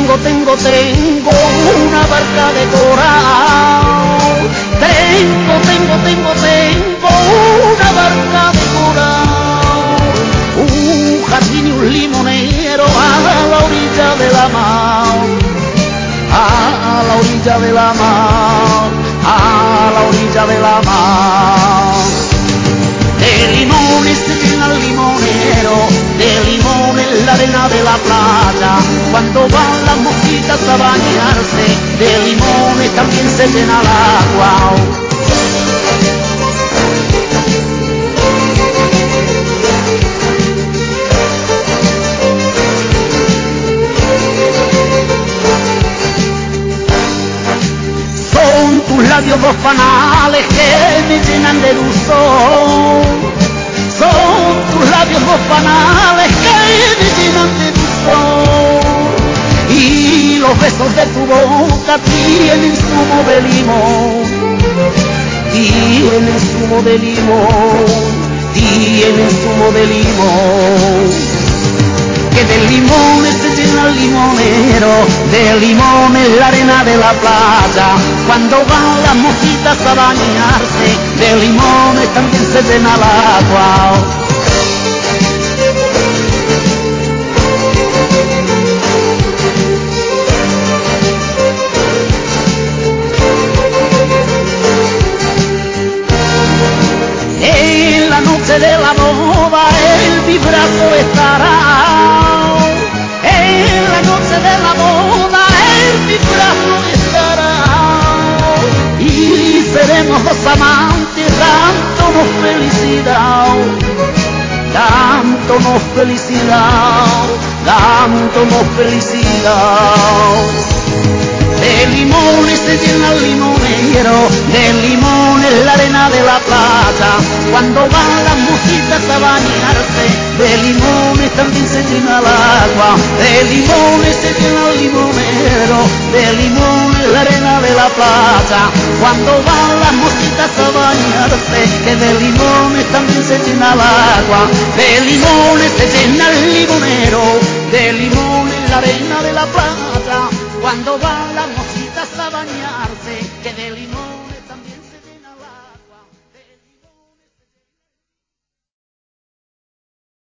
tengo una barca de coral. Tengo una barca de coral. Un jardín y un limonero a la orilla de la mar. A la orilla de la mar. A la orilla de la mar. De limones se llena el limonero, de limones la arena de la playa. Cuando van las mosquitas a bañarse, de limones también se llena el agua. Son tus labios dos panales que me llenan de dulzor. Son tus labios dos panales que me llenan de dulzor. Y los besos de tu boca tienen zumo de limón. Tienen zumo de limón. Tienen zumo de limón. Que de limones se llena el limonero, de limones la arena de la playa. Cuando van las mosquitas a bañarse, de limones también se llena el agua. En la noche de la boda en mi brazo estará. En la noche de la boda en mi brazo estará. Y seremos dos amantes dándonos felicidad. Dándonos felicidad. Dándonos felicidad. De limones se llena el limonero, de limones la arena de la playa. Cuando van las mosquitas a bañarse, de limones también se llena el agua. De limones se llena el limonero, de limones la arena de la playa. Cuando van las mosquitas a bañarse, que de limones también se llena el agua. De limones se llena el limonero, de limones la arena de la playa. Cuando van